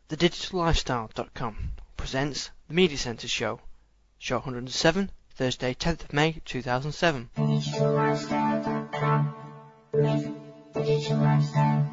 TheDigitalLifestyle.com presents The Media Centre Show, Show 107, Thursday, 10th of May, 2007. TheDigitalLifestyle.com. The Digital Lifestyle.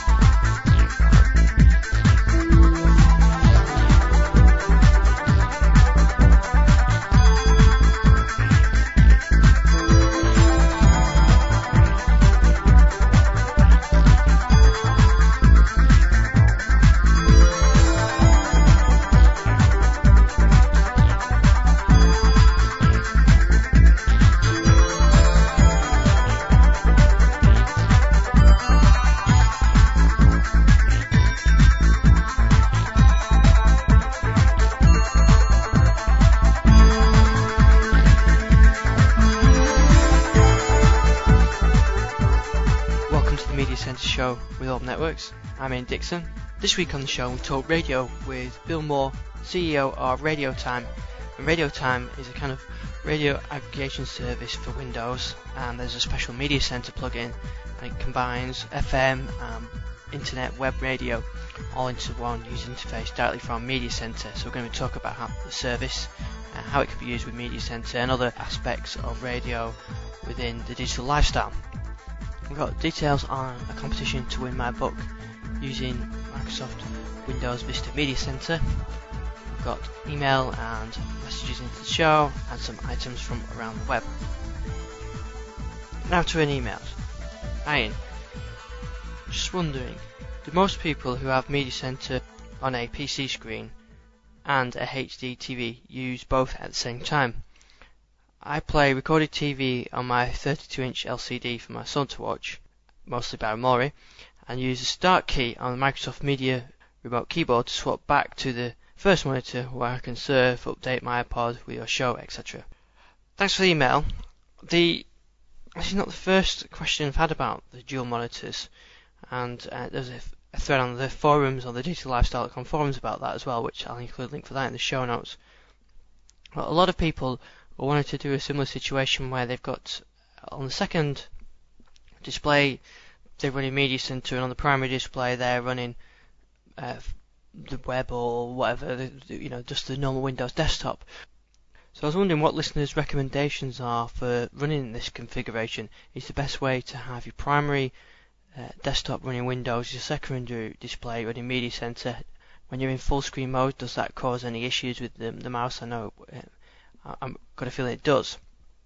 Show with Orb Networks. I'm Ian Dixon. This week on the show we talk radio with Bill Moore, CEO of Radio Time. And Radio Time is a kind of radio aggregation service for Windows, and there's a special media center plugin, and it combines FM, internet, web radio all into one user interface directly from Media Center. So we're going to talk about how the service, how it can be used with Media Center and other aspects of radio within the digital lifestyle. We've got details on a competition to win my book using Microsoft Windows Vista Media Center. We've got email and messages into the show and some items from around the web. Now to an emails. Ian, just wondering, do most people who have Media Center on a PC screen and a HD TV use both at the same time? I play recorded TV on my 32-inch LCD for my son to watch, mostly Barry Maury, and use the Start key on the Microsoft Media remote keyboard to swap back to the first monitor where I can surf, update my iPod with your show, etc. Thanks for the email. This is not the first question I've had about the dual monitors, and there's a thread on the forums, on the digitallifestyle.com forums about that as well, which I'll include a link for that in the show notes. Well, a lot of people wanted to do a similar situation where they've got on the second display they're running Media Center, and on the primary display they're running the web or whatever, just the normal Windows desktop. So I was wondering what listeners' recommendations are for running this configuration. Is the best way to have your primary desktop running Windows, your secondary display running Media Center? When you're in full screen mode, does that cause any issues with the mouse? I know I'm got a feeling it does.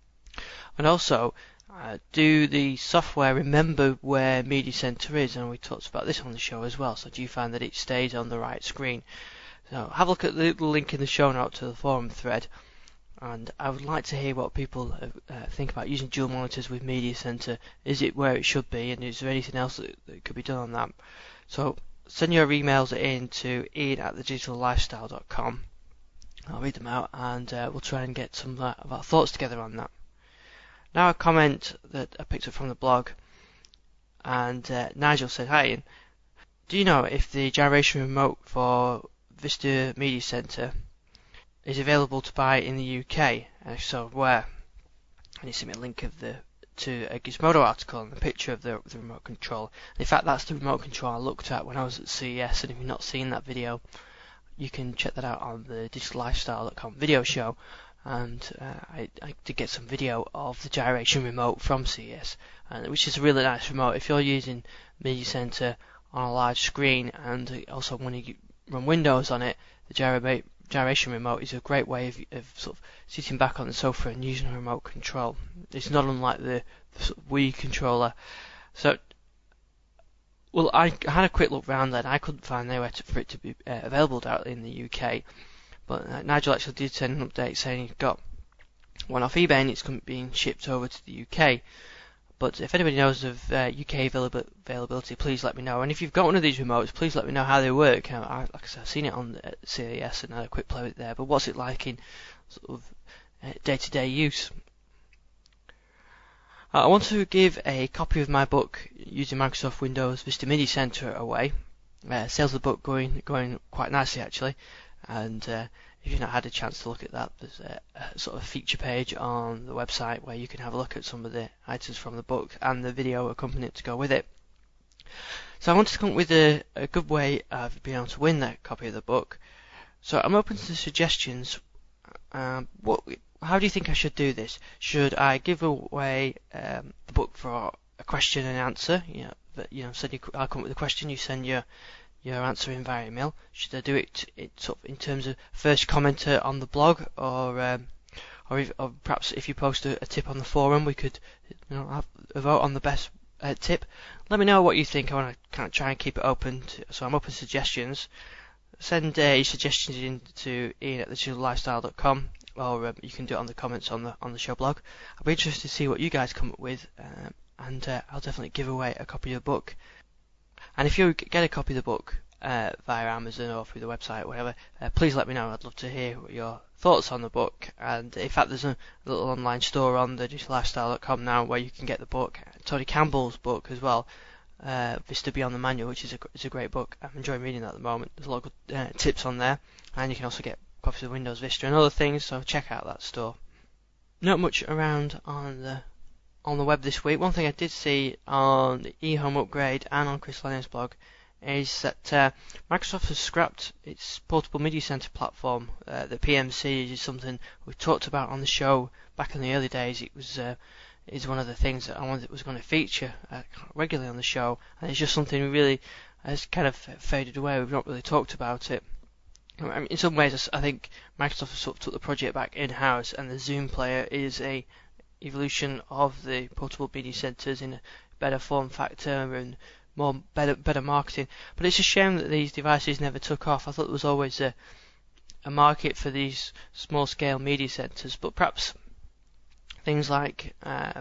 And also, do the software remember where Media Center is? And we talked about this on the show as well. So do you find that it stays on the right screen? So have a look at the link in the show note to the forum thread. And I would like to hear what people think about using dual monitors with Media Center. Is it where it should be? And is there anything else that could be done on that? So send your emails in to ian@thedigitalllifestyle.com. I'll read them out, and we'll try and get some of our thoughts together on that. Now a comment that I picked up from the blog, and Nigel said, "Hi Ian, do you know if the gyration remote for Vista Media Center is available to buy in the UK? And if so, where?" And he sent me a link to a Gizmodo article and a picture of the remote control. In fact, that's the remote control I looked at when I was at CES, and if you've not seen that video, you can check that out on the digitallifestyle.com video show. And I did get some video of the gyration remote from CES, which is a really nice remote. If you're using Media Center on a large screen and also want to run Windows on it, the gyration remote is a great way of sort of sitting back on the sofa and using a remote control. It's not unlike the sort of Wii controller. So, well, I had a quick look around there, and I couldn't find anywhere for it to be available directly in the UK. But Nigel actually did send an update saying he got one off eBay and it's being shipped over to the UK. But if anybody knows of UK availability, please let me know. And if you've got one of these remotes, please let me know how they work. Like I said, I've seen it on CES and had a quick play with it there. But what's it like in sort of day-to-day use? I want to give a copy of my book using Microsoft Windows Vista Media Center away. Sales of the book going quite nicely actually, and if you've not had a chance to look at that, there's a sort of feature page on the website where you can have a look at some of the items from the book and the video accompanying it to go with it. So I wanted to come up with a good way of being able to win that copy of the book. So I'm open to suggestions. How do you think I should do this? Should I give away the book for a question and answer? I'll come up with a question. You send your answer in via email. Should I do it sort of in terms of first commenter on the blog, or perhaps if you post a tip on the forum, we could have a vote on the best tip. Let me know what you think. I want to kind of try and keep it open, so I'm open to suggestions. Send your suggestions in to ian@thedigital-lifestyle.com, or you can do it on the comments on the show blog. I'll be interested to see what you guys come up with, and I'll definitely give away a copy of the book. And if you get a copy of the book via Amazon or through the website, whatever, please let me know. I'd love to hear your thoughts on the book. And in fact, there's a little online store on thedigital-lifestyle.com now where you can get the book, Tony Campbell's book as well, Vista Beyond the Manual, which is a great book. I'm enjoying reading that at the moment. There's a lot of good tips on there, and you can also get copies of Windows Vista and other things, so check out that store. Not much around on the web this week. One thing I did see on the eHome Upgrade and on Chris Lennon's blog is that Microsoft has scrapped its portable media center platform. The PMC is something we talked about on the show back in the early days. It was is one of the things that I wanted was going to feature regularly on the show, and it's just something really has kind of faded away. We've not really talked about it. I mean, in some ways, I think Microsoft sort of took the project back in-house, and the Zoom player is a evolution of the portable media centers in a better form factor and better marketing. But it's a shame that these devices never took off. I thought there was always a market for these small-scale media centers, but perhaps things like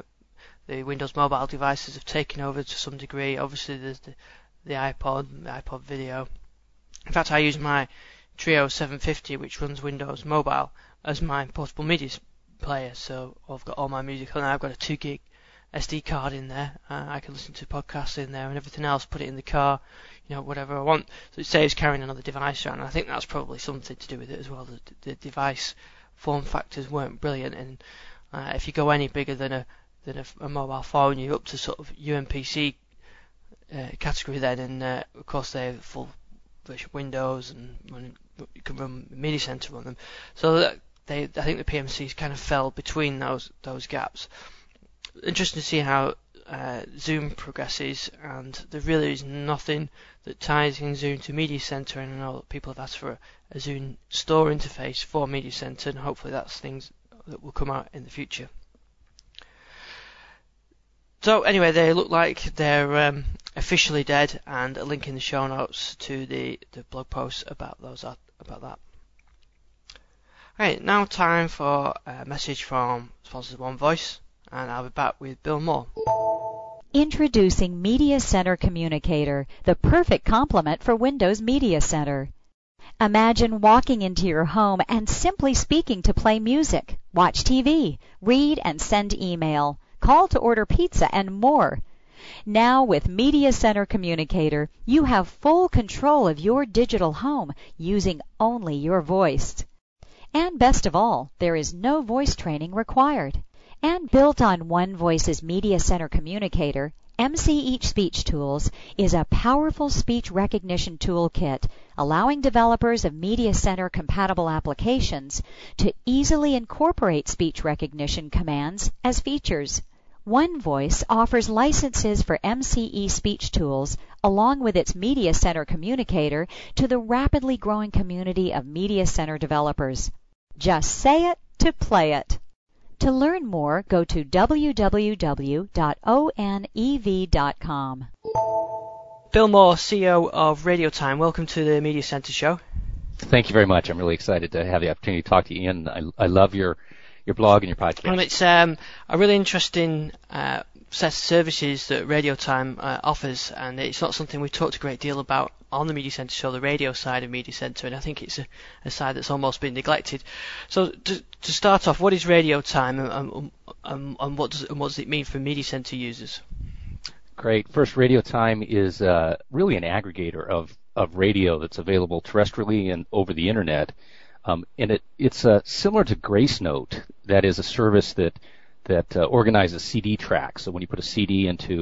the Windows mobile devices have taken over to some degree. Obviously, there's the iPod Video. In fact, I use my Trio 750, which runs Windows Mobile, as my portable media player. So I've got all my music on there. I've got a 2 gig SD card in there. I can listen to podcasts in there and everything else. Put it in the car, whatever I want. So it saves carrying another device around. And I think that's probably something to do with it as well. The device form factors weren't brilliant, and if you go any bigger than a mobile phone, you're up to sort of UMPC category then, and of course they have full version Windows, and you can run Media Center on them. So I think the PMCs kind of fell between those gaps. Interesting to see how Zoom progresses, and there really is nothing that ties in Zoom to Media Center, and I know that people have asked for a Zoom store interface for Media Center, and hopefully that's things that will come out in the future. So anyway, they look like they're officially dead, and a link in the show notes to the blog post about that. Alright, now time for a message from sponsors One Voice, and I'll be back with Bill Moore. Introducing Media Center Communicator, the perfect complement for Windows Media Center. Imagine walking into your home and simply speaking to play music, watch TV, read and send email, call to order pizza, and more. Now with Media Center Communicator, you have full control of your digital home using only your voice. And best of all, there is no voice training required. And built on One Voice's Media Center Communicator, MC-Each Speech Tools is a powerful speech recognition toolkit allowing developers of Media Center compatible applications to easily incorporate speech recognition commands as features. One Voice offers licenses for MCE Speech Tools along with its Media Center Communicator to the rapidly growing community of Media Center developers. Just say it to play it. To learn more, go to www.onev.com. Bill Moore, CEO of Radio Time. Welcome to the Media Center Show. Thank you very much. I'm really excited to have the opportunity to talk to you, Ian. I love your blog and your podcast. Well, it's a really interesting set of services that Radio Time offers, and it's not something we've talked a great deal about on the Media Center Show, the radio side of Media Center, and I think it's a side that's almost been neglected. So to start off, what is Radio Time, and what does it mean for Media Center users? Great. First, Radio Time is really an aggregator of radio that's available terrestrially and over the internet. And it's similar to Gracenote. That is a service that organizes CD tracks. So when you put a CD into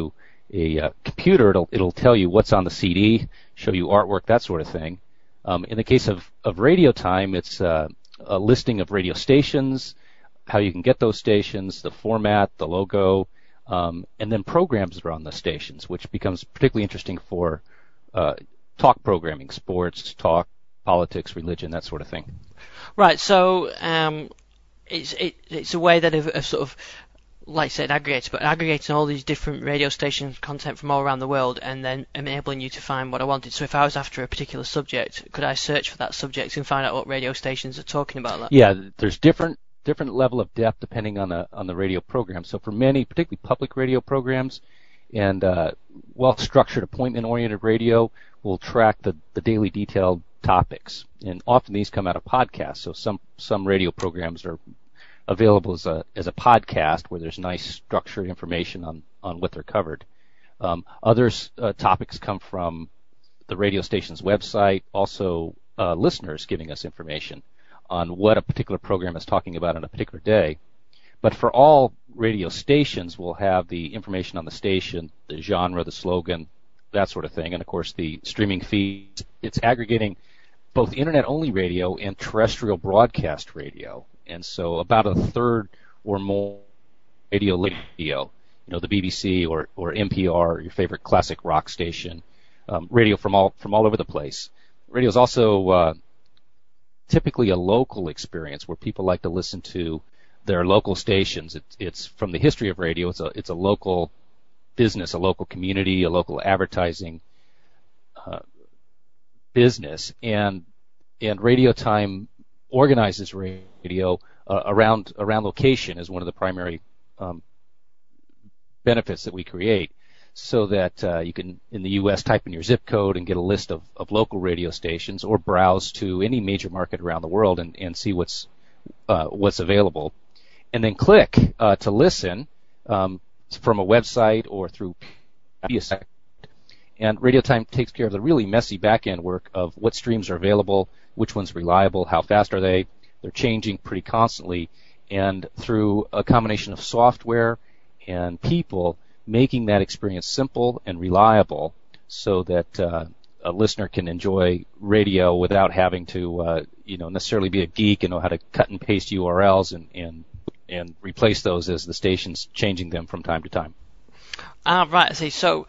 computer, it'll tell you what's on the CD, show you artwork, that sort of thing. In the case of Radio Time, it's a listing of radio stations, how you can get those stations, the format, the logo, and then programs that are on the stations, which becomes particularly interesting for talk programming, sports, talk, politics, religion, that sort of thing. Right. So it's a way that of sort of, like I said, aggregates, but aggregating all these different radio station content from all around the world and then enabling you to find what I wanted. So if I was after a particular subject, could I search for that subject and find out what radio stations are talking about that? Yeah, there's different level of depth depending on the radio program. So for many, particularly public radio programs and well-structured appointment-oriented radio, will track the daily detailed topics. And often these come out of podcasts. So some radio programs are available as a podcast where there's nice structured information on what they're covered. Others topics come from the radio station's website, also listeners giving us information on what a particular program is talking about on a particular day. But for all radio stations, we'll have the information on the station, the genre, the slogan, that sort of thing, and of course the streaming feeds. It's aggregating both internet-only radio and terrestrial broadcast radio. And so about a third or more radio, the BBC or NPR, your favorite classic rock station, radio from all over the place. Radio is also typically a local experience where people like to listen to their local stations. It's from the history of radio. It's a local business, a local community, a local advertising business, and Radio Time organizes radio around location as one of the primary benefits that we create, so that you can, in the U.S., type in your zip code and get a list of local radio stations, or browse to any major market around the world and see what's available, and then click to listen from a website or through media site. And Radio Time takes care of the really messy back-end work of what streams are available, which one's reliable, how fast are they. They're changing pretty constantly, and through a combination of software and people, making that experience simple and reliable so that a listener can enjoy radio without having to necessarily be a geek and know how to cut and paste URLs and replace those as the station's changing them from time to time. Right, I see. So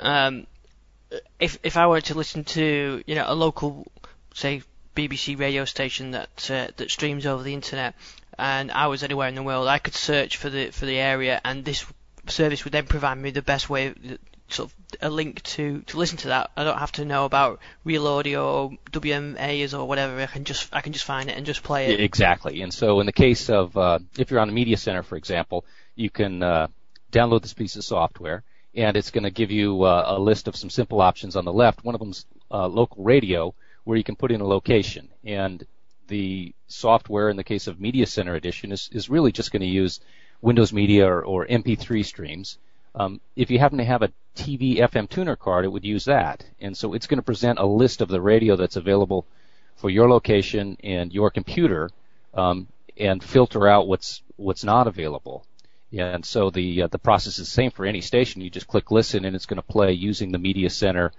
if I were to listen to a local, say, BBC radio station that streams over the internet, and I was anywhere in the world, I could search for the area, and this service would then provide me the best way, sort of a link to listen to that. I don't have to know about Real Audio or WMAs or whatever. I can just find it and just play it. Exactly. And so in the case of if you're on a media center, for example, you can download this piece of software, and it's going to give you a list of some simple options on the left. One of them's local radio, where you can put in a location. And the software, in the case of Media Center Edition, is really just going to use Windows Media or MP3 streams. If you happen to have a TV FM tuner card, it would use that. And so it's going to present a list of the radio that's available for your location and your computer, and filter out what's not available. And so the process is the same for any station. You just click listen, and it's going to play using the Media Center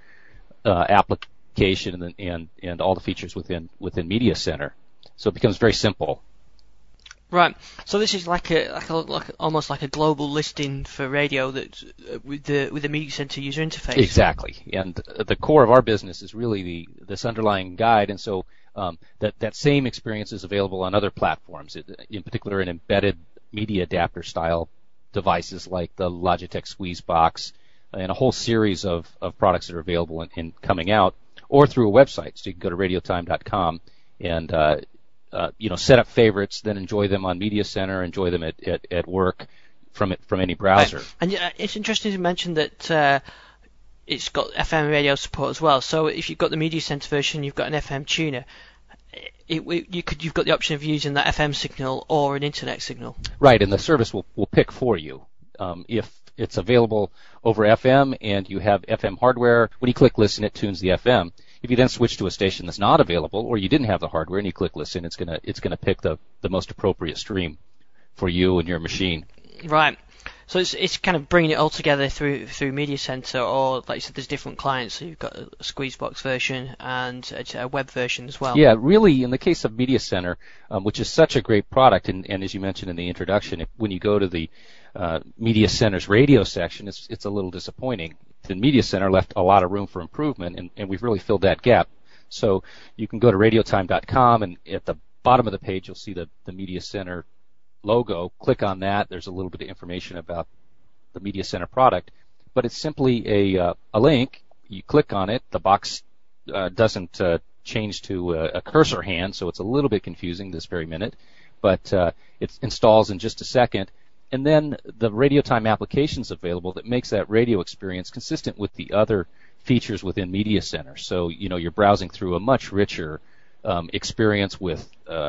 application and all the features within Media Center. So it becomes very simple. Right. So this is like almost like a global listing for radio that's with the Media Center user interface. Exactly. And the core of our business is really this underlying guide, and so that same experience is available on other platforms, in particular in embedded media adapter style devices like the Logitech Squeezebox and a whole series of products that are available and coming out, or through a website. So you can go to radiotime.com and set up favorites, then enjoy them on Media Center, enjoy them at work from any browser. Right. And it's interesting to mention that it's got FM radio support as well. So if you've got the Media Center version, you've got an FM tuner. You've got the option of using that FM signal or an internet signal. Right, and the service will pick for you. If it's available over FM and you have FM hardware, when you click listen, it tunes the FM. If you then switch to a station that's not available, or you didn't have the hardware and you click listen, it's gonna pick the most appropriate stream for you and your machine. Right. So it's kind of bringing it all together through Media Center, or like you said, there's different clients. So you've got a Squeezebox version and a web version as well. Yeah, really, in the case of Media Center, which is such a great product, and as you mentioned in the introduction, when you go to the Media Center's radio section, it's a little disappointing. The Media Center left a lot of room for improvement, and we've really filled that gap. So you can go to radiotime.com, and at the bottom of the page, you'll see the Media Center logo. Click on that. There's a little bit of information about the Media Center product, but it's simply a link. You click on it. The box doesn't change to a cursor hand, so it's a little bit confusing this very minute, but it installs in just a second. And then the RadioTime application is available that makes that radio experience consistent with the other features within Media Center. So, you're browsing through a much richer experience with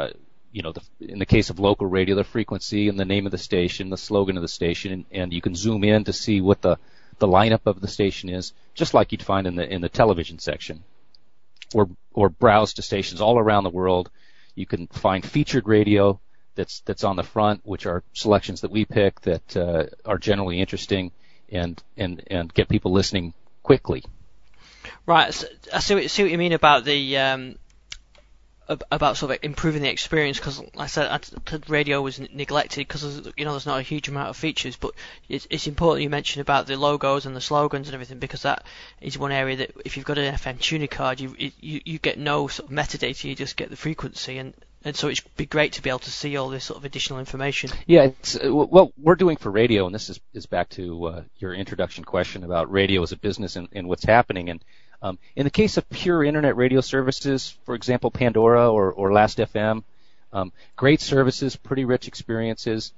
in the case of local radio, the frequency and the name of the station, the slogan of the station, and you can zoom in to see what the lineup of the station is, just like you'd find in the television section, or browse to stations all around the world. You can find featured radio that's on the front, which are selections that we pick that are generally interesting and get people listening quickly. Right. So I see what you mean about the about sort of improving the experience, because like I said, radio was neglected because there's not a huge amount of features, but it's important you mentioned about the logos and the slogans and everything, because that is one area that if you've got an FM tuner card, you get no sort of metadata, you just get the frequency, and so it'd be great to be able to see all this sort of additional information. Yeah, it's what we're doing for radio, and this is back to your introduction question about radio as a business and what's happening. And in the case of pure internet radio services, for example, Pandora or Last.fm, great services, pretty rich experiences,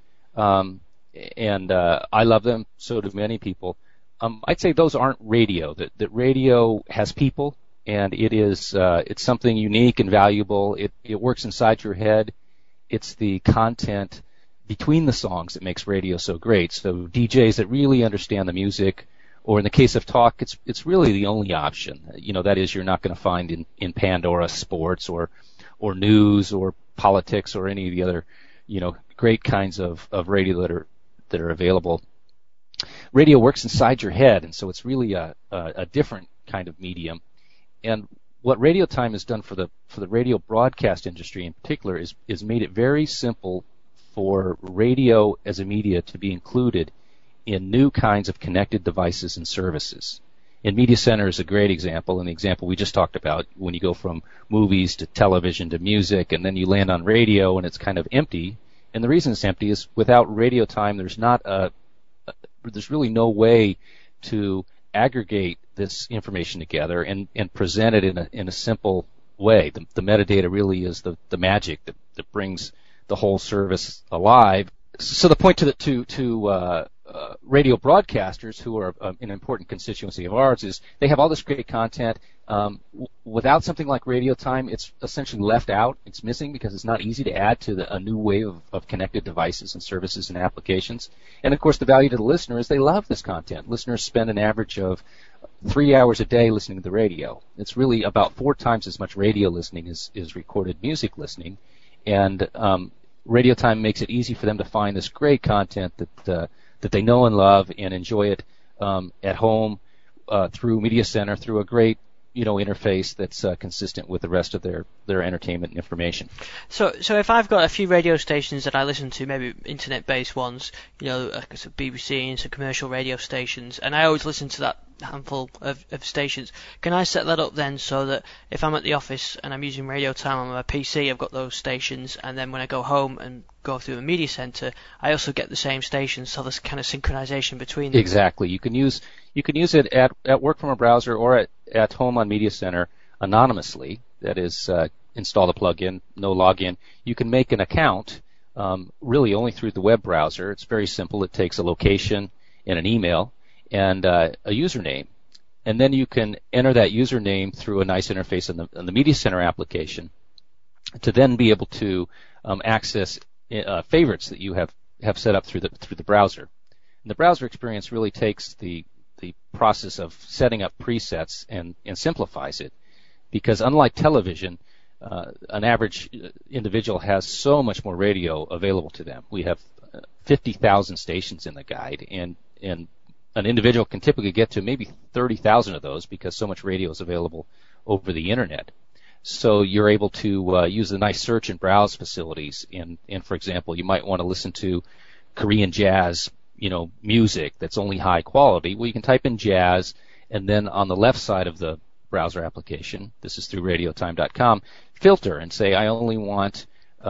and I love them. So do many people. I'd say those aren't radio. That radio has people, and it's something unique and valuable. It works inside your head. It's the content between the songs that makes radio so great. So DJs that really understand the music, or in the case of talk, it's really the only option. That is, you're not going to find in Pandora sports or news or politics or any of the other, great kinds of radio that are available. Radio works inside your head, and so it's really a different kind of medium. And what RadioTime has done for the radio broadcast industry in particular is made it very simple for radio as a media to be included in new kinds of connected devices and services. And Media Center is a great example, and the example we just talked about, when you go from movies to television to music, and then you land on radio and it's kind of empty. And the reason it's empty is without RadioTime, there's really no way to aggregate this information together and present it in a simple way. The metadata really is the magic that brings the whole service alive. So the point to radio broadcasters, who are an important constituency of ours, is they have all this great content. Without something like RadioTime, it's essentially left out. It's missing because it's not easy to add to a new wave of connected devices and services and applications. And of course, the value to the listener is they love this content. Listeners spend an average of 3 hours a day listening to the radio. It's really about 4 times as much radio listening as recorded music listening. And RadioTime makes it easy for them to find this great content that they know and love and enjoy it at home through Media Center, through a great interface that's consistent with the rest of their entertainment and information. So if I've got a few radio stations that I listen to, maybe internet-based ones, like I said, BBC and some commercial radio stations, and I always listen to that handful of stations, can I set that up then so that if I'm at the office and I'm using RadioTime on my PC, I've got those stations, and then when I go home and go through a Media Center, I also get the same stations, so there's kind of synchronization between them? Exactly. You can use it at work from a browser or at home on Media Center anonymously. That is, install the plugin, no login. You can make an account really only through the web browser. It's very simple. It takes a location and an email and a username, and then you can enter that username through a nice interface in the Media Center application to then be able to access favorites that you have set up through the browser. And the browser experience really takes the process of setting up presets and simplifies it, because unlike television, an average individual has so much more radio available to them. We have 50,000 stations in the guide, and an individual can typically get to maybe 30,000 of those because so much radio is available over the internet. So you're able to use the nice search and browse facilities. And for example, you might want to listen to Korean jazz, music that's only high quality. Well, you can type in jazz, and then on the left side of the browser application, this is through radiotime.com, filter and say I only want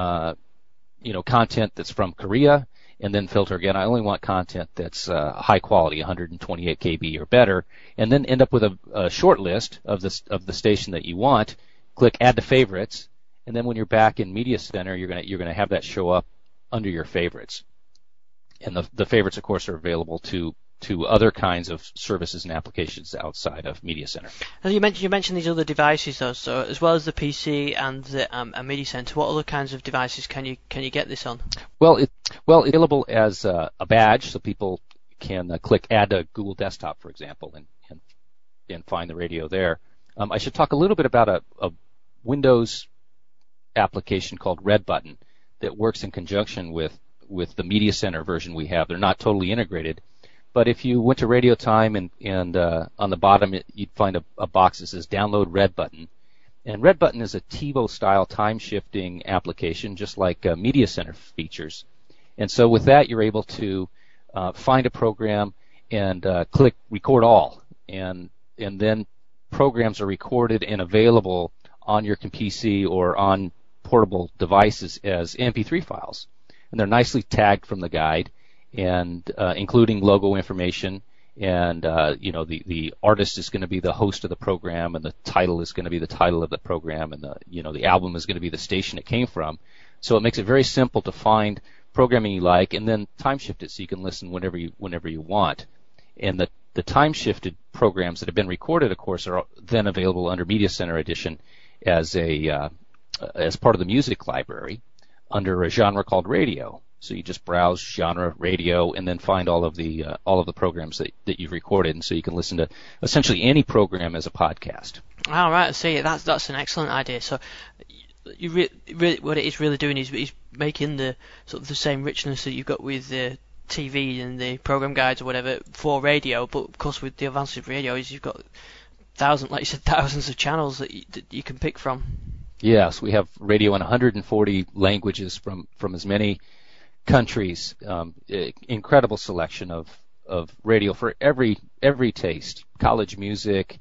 content that's from Korea, and then filter again. I only want content that's high quality, 128 kb or better, and then end up with a short list of the station that you want. Click Add to Favorites, and then when you're back in Media Center, you're gonna have that show up under your favorites. And the favorites, of course, are available to other kinds of services and applications outside of Media Center. And you mentioned these other devices, though. So as well as the PC and the Media Center, what other kinds of devices can you get this on? Well, it's available as a badge, so people can click Add to Google Desktop, for example, and find the radio there. I should talk a little bit about a Windows application called Red Button that works in conjunction with the Media Center version we have. They're not totally integrated, but if you went to Radio Time and on the bottom you'd find a box that says Download Red Button. And Red Button is a TiVo-style time-shifting application, just like Media Center features. And so with that, you're able to find a program and click Record All, and then programs are recorded and available on your PC or on portable devices as MP3 files. And they're nicely tagged from the guide, and including logo information, and the artist is going to be the host of the program, and the title is going to be the title of the program, and the album is going to be the station it came from. So it makes it very simple to find programming you like, and then time shift it so you can listen whenever you want. And the time shifted programs that have been recorded, of course, are then available under Media Center Edition as part of the music library under a genre called radio. So you just browse genre radio and then find all of the programs that you've recorded, and so you can listen to essentially any program as a podcast. All right, I see. That's an excellent idea. So what it is really doing is making the sort of the same richness that you've got with the TV and the program guides or whatever for radio, but of course with the advantage of radio is you've got thousands of channels that you can pick from. Yes, we have radio in 140 languages from as many countries. Incredible selection of radio for every taste. College music,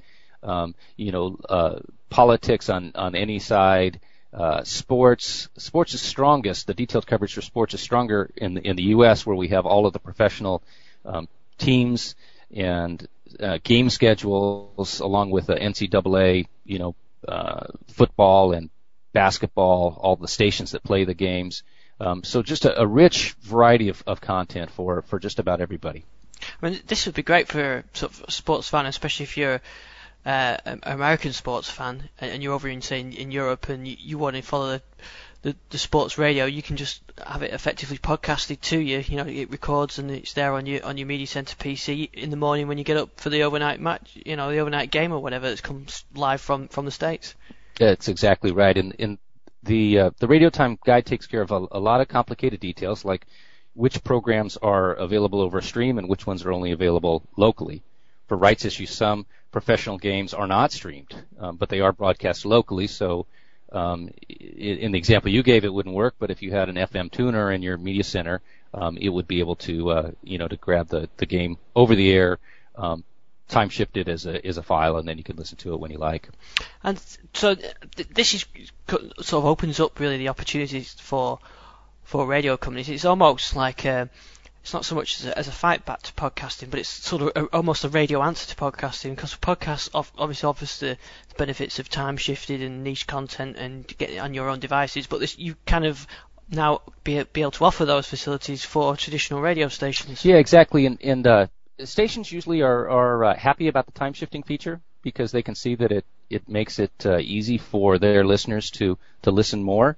politics on any side. Sports is strongest. The detailed coverage for sports is stronger in the U.S., where we have all of the professional teams and game schedules, along with the NCAA, football and basketball, all the stations that play the games. So just a rich variety of content for just about everybody. I mean, this would be great for sort of a sports fan, especially if you're an American sports fan and you're over in Europe and you want to follow the sports radio. You can just have it effectively podcasted to you. It records and it's there on your Media Center PC in the morning when you get up for the overnight match, the overnight game or whatever that comes live from the States. That's exactly right. And the Radio Time guide takes care of a lot of complicated details, like which programs are available over a stream and which ones are only available locally. For rights issues, some professional games are not streamed, but they are broadcast locally. So in the example you gave, it wouldn't work. But if you had an FM tuner in your Media Center, it would be able to to grab the game over the air, time shifted as a file, and then you can listen to it when you like. And so this is sort of opens up really the opportunities for radio companies. It's almost like it's not so much as a fight back to podcasting, but it's sort of almost a radio answer to podcasting, because podcasts obviously offers the benefits of time shifted and niche content and get it on your own devices, but you kind of now be able to offer those facilities for traditional radio stations. Yeah, exactly. And stations usually are happy about the time shifting feature because they can see that it makes it easy for their listeners to listen more.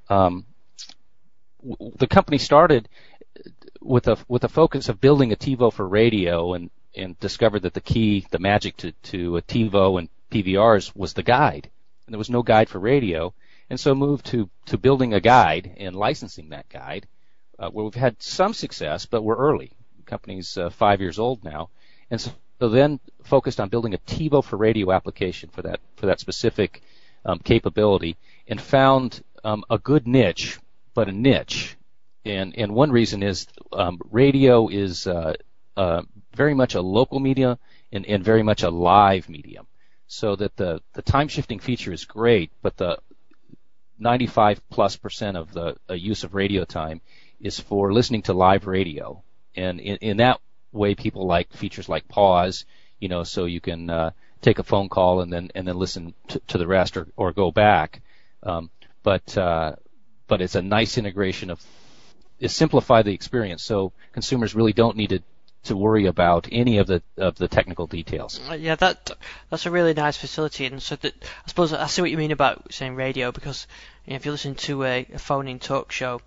The company started with a focus of building a TiVo for radio, and discovered that the magic to a TiVo and PVRs was the guide, and there was no guide for radio, and so moved to building a guide and licensing that guide where we've had some success, but we're early. The company's 5 years old now, and so then focused on building a TiVo for radio application for that specific capability, and found a good niche, but a niche. And one reason is radio is very much a local media and very much a live medium. So that the time shifting feature is great, but the 95+% of the use of radio time is for listening to live radio. And in that way, people like features like pause, so you can take a phone call and then listen to the rest or go back. But it's a nice integration of simplify the experience, so consumers really don't need to worry about any of the technical details. Yeah, that's a really nice facility, and so that I suppose I see what you mean about saying radio, because if you listen to a phone-in talk show,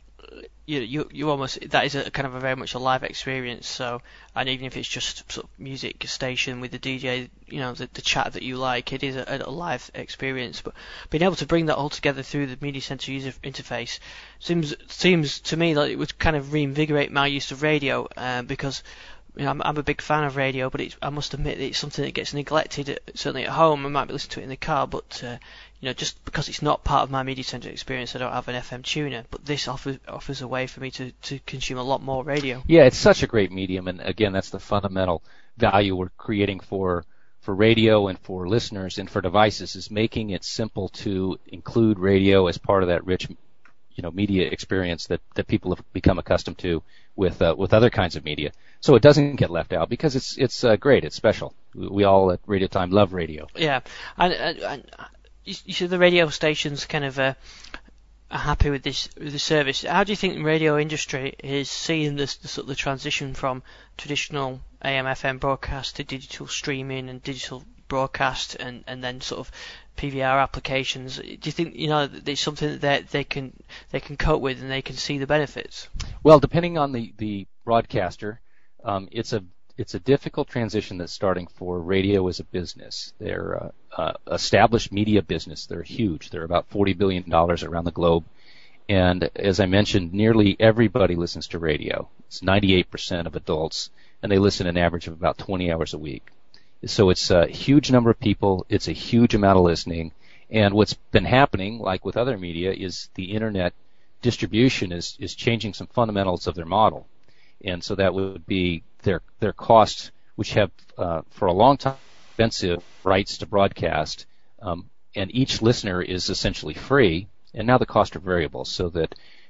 you almost, that is a kind of a very much a live experience. So, and even if it's just sort of music station with the DJ, the chat that you like, it is a live experience. But being able to bring that all together through the Media Center user interface seems to me like it would kind of reinvigorate my use of radio, because I'm a big fan of radio, but I must admit that it's something that gets neglected, certainly at home. I might be listening to it in the car, but just because it's not part of my Media Center experience, I don't have an FM tuner. But this offers a way for me to consume a lot more radio. Yeah, it's such a great medium, and again, that's the fundamental value we're creating for radio and for listeners and for devices, is making it simple to include radio as part of that rich media experience that people have become accustomed to with other kinds of media. So it doesn't get left out, because it's great, it's special. We all at Radio Time love radio. Yeah, and you see the radio stations kind of are happy with this service. How do you think the radio industry is seeing the sort of the transition from traditional AM/FM broadcast to digital streaming and digital broadcast, and then sort of PVR applications? Do you think it's something that they can cope with and they can see the benefits? Well, depending on the broadcaster, it's a difficult transition that's starting for radio as a business. They're established media business. They're huge. They're about $40 billion around the globe. And as I mentioned, nearly everybody listens to radio. It's 98% of adults, and they listen an average of about 20 hours a week. So it's a huge number of people. It's a huge amount of listening. And what's been happening, like with other media, is the internet distribution is changing some fundamentals of their model. And so that would be their costs, which have for a long time expensive rights to broadcast, and each listener is essentially free, and now the costs are variable, so that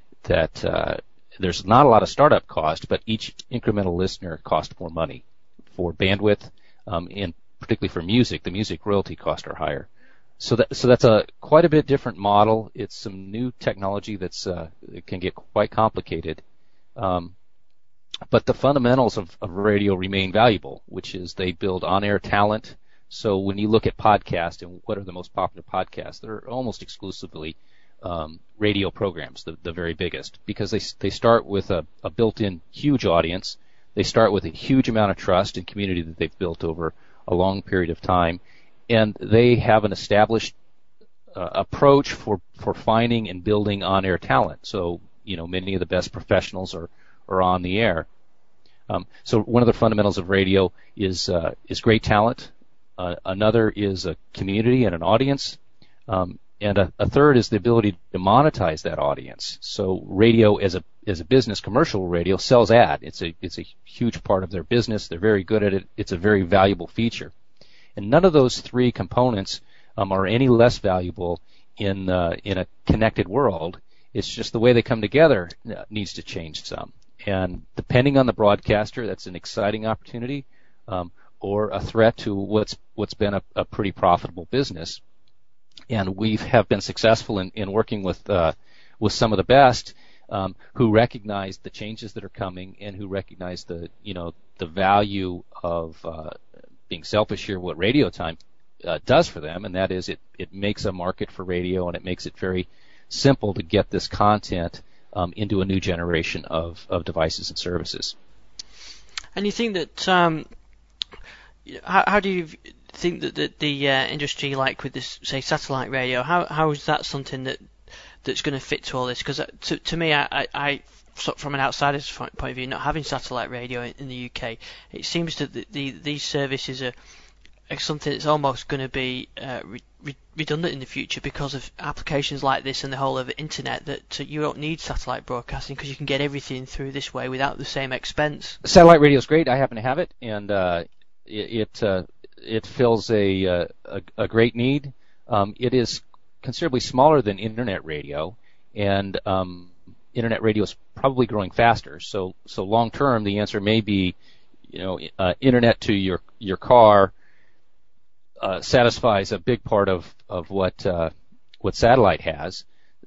there's not a lot of startup cost, but each incremental listener costs more money. For bandwidth, and particularly for music, the music royalty costs are higher. So that's a quite a bit different model. It's some new technology it can get quite complicated. But the fundamentals of radio remain valuable, which is they build on-air talent. So when you look at podcasts and what are the most popular podcasts, they're almost exclusively radio programs, the very biggest, because they start with a built-in huge audience. They start with a huge amount of trust and community that they've built over a long period of time, and they have an established approach for finding and building on-air talent. So many of the best professionals are on the air. So one of the fundamentals of radio is great talent. Another is a community and an audience. And a third is the ability to monetize that audience. So radio as a business, commercial radio sells ad. It's a huge part of their business. They're very good at it. It's a very valuable feature. And none of those three components are any less valuable in a connected world. It's just the way they come together needs to change some. And depending on the broadcaster, that's an exciting opportunity, or a threat to what's been a pretty profitable business. And we have been successful in working with some of the best who recognize the changes that are coming and who recognize the value of being selfish here, what Radio Time does for them, and that is it makes a market for radio, and it makes it very simple to get this content into a new generation of devices and services. And you think that how do you think that the industry, like with this, say, satellite radio, how is that something that's going to fit to all this? Because to me, I from an outsider's point of view, not having satellite radio in the UK, it seems that these services are something that's almost going to be redundant in the future because of applications like this and the whole of the internet, that you don't need satellite broadcasting because you can get everything through this way without the same expense. Satellite radio is great. I happen to have it, and it fills a great need. It is considerably smaller than internet radio, and internet radio is probably growing faster. So long term, the answer may be, internet to your car satisfies a big part of what satellite has.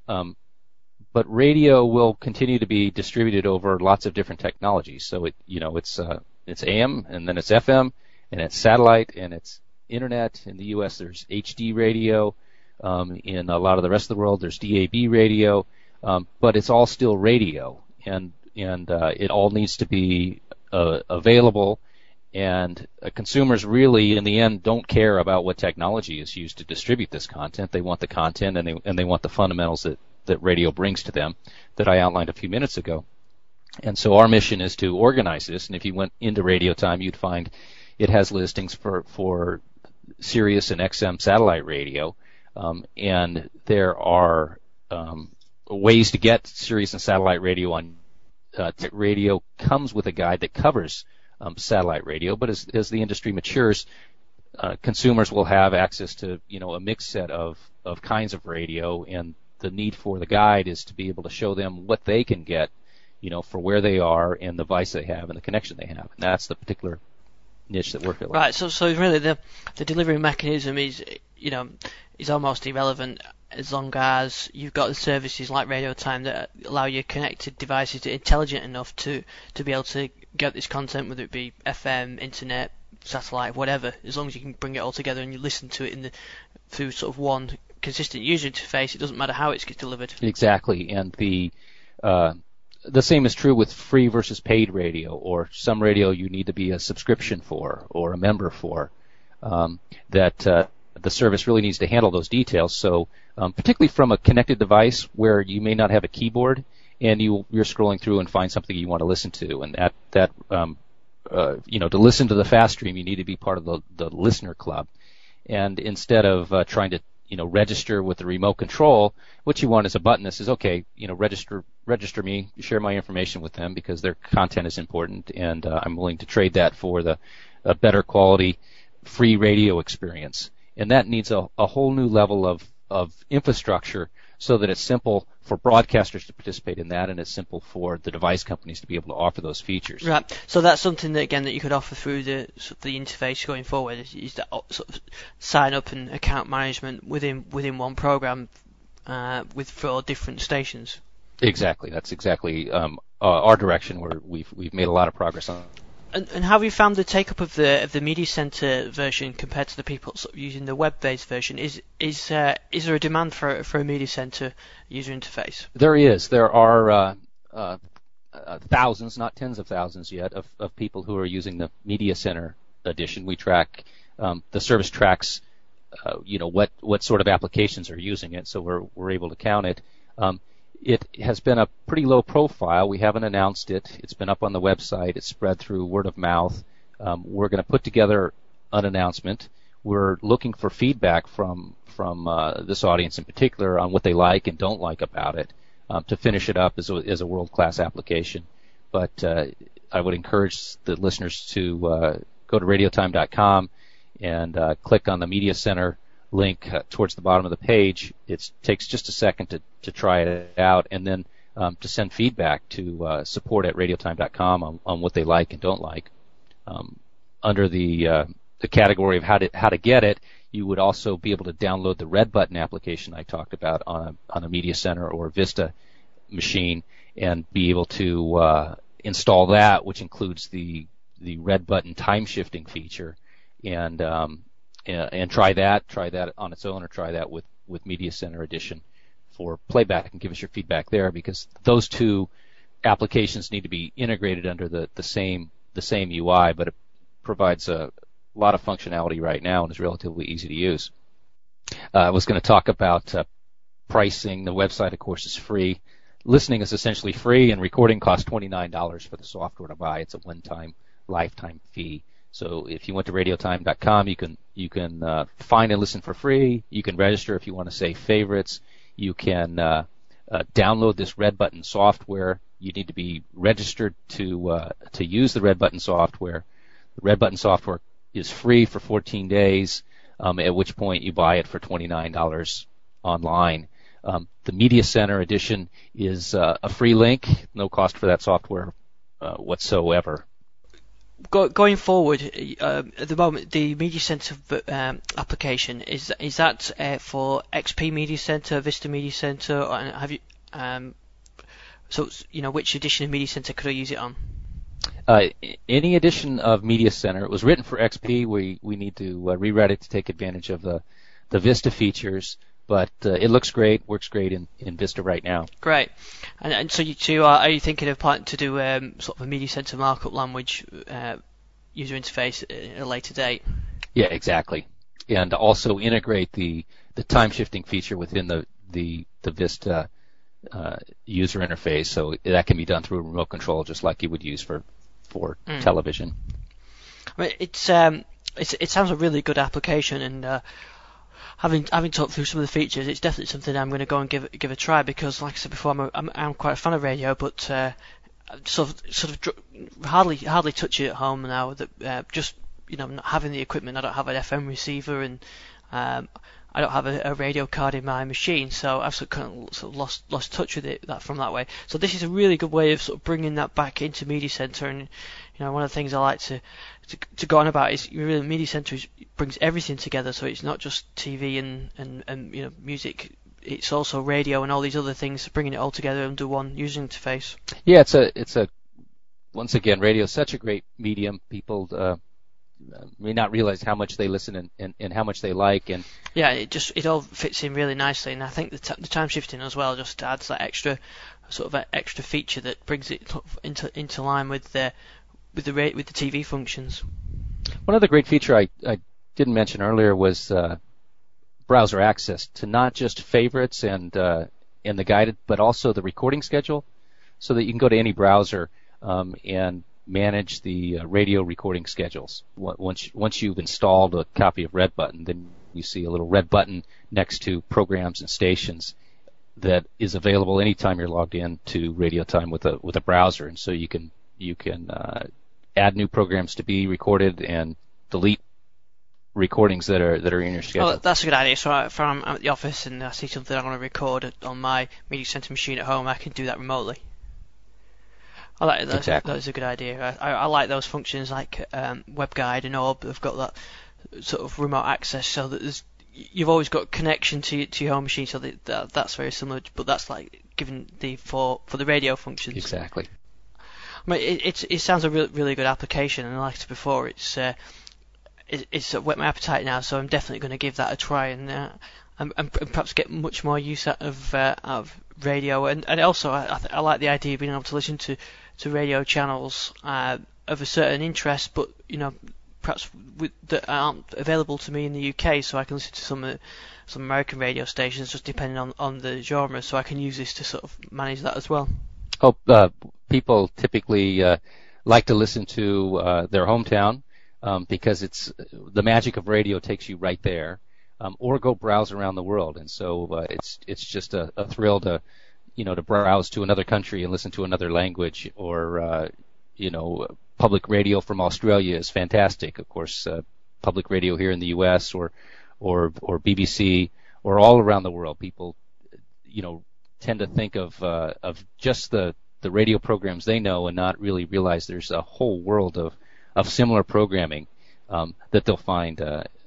But radio will continue to be distributed over lots of different technologies. So it's AM, and then it's FM, and it's satellite, and it's internet. In the U.S., there's HD radio. In a lot of the rest of the world, there's DAB radio. But it's all still radio, and it all needs to be available. And consumers really, in the end, don't care about what technology is used to distribute this content. They want the content, and they want the fundamentals that radio brings to them that I outlined a few minutes ago. And so our mission is to organize this. And if you went into Radio Time, you'd find it has listings for Sirius and XM satellite radio, and there are ways to get Sirius and satellite radio on. Radio comes with a guide that covers satellite radio, but as the industry matures, consumers will have access to a mixed set of kinds of radio, and the need for the guide is to be able to show them what they can get, for where they are and the device they have and the connection they have, and that's the particular niche that we're filling. Right. So really, the delivery mechanism is almost irrelevant as long as you've got the services like Radio Time that allow your connected devices to intelligent enough to be able to get this content, whether it be FM, internet, satellite, whatever. As long as you can bring it all together and you listen to it through sort of one consistent user interface, it doesn't matter how it gets delivered. Exactly, and the same is true with free versus paid radio, or some radio you need to be a subscription for or a member for. The service really needs to handle those details. So, particularly from a connected device where you may not have a keyboard and you're scrolling through and find something you want to listen to, and to listen to the fast stream, you need to be part of the listener club. And instead of trying to register with the remote control, what you want is a button that says, okay, register me, share my information with them because their content is important, and I'm willing to trade that for a better quality free radio experience. And that needs a whole new level of infrastructure so that it's simple for broadcasters to participate in that, and it's simple for the device companies to be able to offer those features. Right. So that's something that you could offer through the interface going forward. Is that sort of sign up and account management within one program for all different stations. Exactly. That's exactly our direction, where we've made a lot of progress on. And how have you found the take-up of the Media Center version compared to the people sort of using the web-based version? Is there a demand for a Media Center user interface? There is. There are thousands, not tens of thousands yet, of people who are using the Media Center edition. We track the service tracks, what sort of applications are using it, so we're able to count it. It has been a pretty low profile. We haven't announced it. It's been up on the website. It's spread through word of mouth. We're going to put together an announcement. We're looking for feedback from this audience in particular on what they like and don't like about it to finish it up as a world-class application. But I would encourage the listeners to go to radiotime.com and click on the Media Center link towards the bottom of the page. It takes just a second to try it out, and then to send feedback to support@radiotime.com on what they like and don't like. Under the category of how to get it, you would also be able to download the Red Button application I talked about on a Media Center or Vista machine, and be able to install that, which includes the Red Button time shifting feature, and try that on its own, or try that with Media Center Edition for playback, and give us your feedback there, because those two applications need to be integrated under the same UI, but it provides a lot of functionality right now and is relatively easy to use. I was going to talk about pricing. The website, of course, is free. listening is essentially free, and recording costs $29 for the software to buy. It's a one-time lifetime fee. So if you went to radiotime.com, you can find and listen for free. You can register if you want to save favorites. You can download this Red Button software. You need to be registered to use the Red Button software. The Red Button software is free for 14 days, at which point you buy it for $29 online. The Media Center edition is a free link, no cost for that software whatsoever. Going forward, at the moment, the Media Center application is that for XP Media Center, Vista Media Center, or have you? So which edition of Media Center could I use it on? Any edition of Media Center. It was written for XP. We need to rewrite it to take advantage of the Vista features. But it looks great, works great in Vista right now. Great. And so are you thinking of planning to do sort of a Media Center markup language user interface at a later date? Yeah, exactly. And also integrate the time shifting feature within the Vista user interface, so that can be done through a remote control, just like you would use for television. I mean, it sounds a really good application, and having talked through some of the features, it's definitely something I'm going to go and give a try, because, like I said before, I'm quite a fan of radio, but sort of hardly touch it at home now. That just not having the equipment, I don't have an FM receiver, and I don't have a radio card in my machine, so I've sort of lost touch with it from that way. So this is a really good way of sort of bringing that back into Media Center, and one of the things I like to go on about is really Media Center brings everything together. So it's not just TV and music; it's also radio and all these other things, bringing it all together under one user interface. Yeah, it's a once again, radio is such a great medium. People may not realize how much they listen and how much they like, and it all fits in really nicely. And I think the time shifting as well just adds that extra feature that brings it into line with the TV functions. One other great feature I didn't mention earlier was browser access to not just favorites and the guided, but also the recording schedule, so that you can go to any browser and manage the radio recording schedules. Once you've installed a copy of Red Button, then you see a little red button next to programs and stations that is available anytime you're logged in to Radio Time with a browser, and so you can add new programs to be recorded and delete recordings that are in your schedule. Oh, that's a good idea. So if I'm at the office and I see something I want to record on my Media Center machine at home, I can do that remotely. I like that. Exactly. That's a good idea. I like those functions like WebGuide and Orb. They've got that sort of remote access, so that you've always got connection to your home machine. So that's very similar, but that's like given for the radio functions. Exactly. I mean, it sounds a really good application, and like I said before, it's whet my appetite now. So I'm definitely going to give that a try and perhaps get much more use out of radio. And also I like the idea of being able to listen to radio channels of a certain interest, but perhaps that aren't available to me in the UK, so I can listen to some American radio stations, just depending on the genre. So I can use this to sort of manage that as well. Oh, people typically like to listen to their hometown because it's the magic of radio takes you right there, or go browse around the world, and so it's just a thrill to to browse to another country and listen to another language, or public radio from Australia is fantastic. Of course, public radio here in the U.S. or BBC or all around the world, people tend to think of just the radio programs they know and not really realize there's a whole world of similar programming that they'll find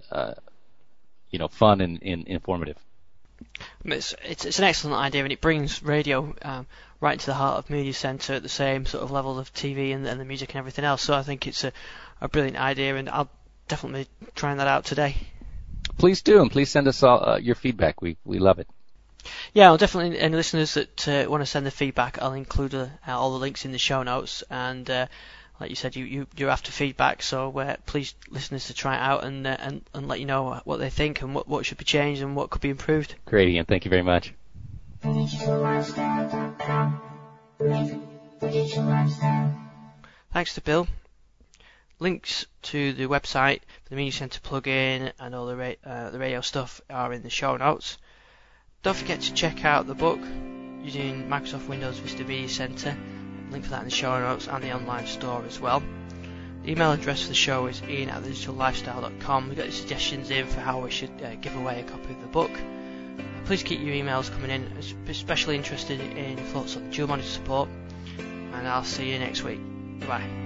fun and informative. It's an excellent idea, and it brings radio right into the heart of Media Center at the same sort of level of TV and the music and everything else. So I think it's a brilliant idea, and I'll definitely be trying that out today. Please do, and please send us all your feedback. We love it. Yeah, I'll definitely. Any listeners that want to send the feedback, I'll include all the links in the show notes. And like you said, you're after feedback, so please, listeners, to try it out and let you know what they think and what should be changed and what could be improved. Great, Ian. Thank you very much. Thanks to Bill. Links to the website, the Media Center plugin, and all the radio stuff are in the show notes. Don't forget to check out the book using Microsoft Windows Vista Media Center. Link for that in the show notes and the online store as well. The email address for the show is ian@thedigitallifestyle.com. We've got your suggestions in for how we should give away a copy of the book. Please keep your emails coming in, especially interested in thoughts on dual monitor support. And I'll see you next week. Bye.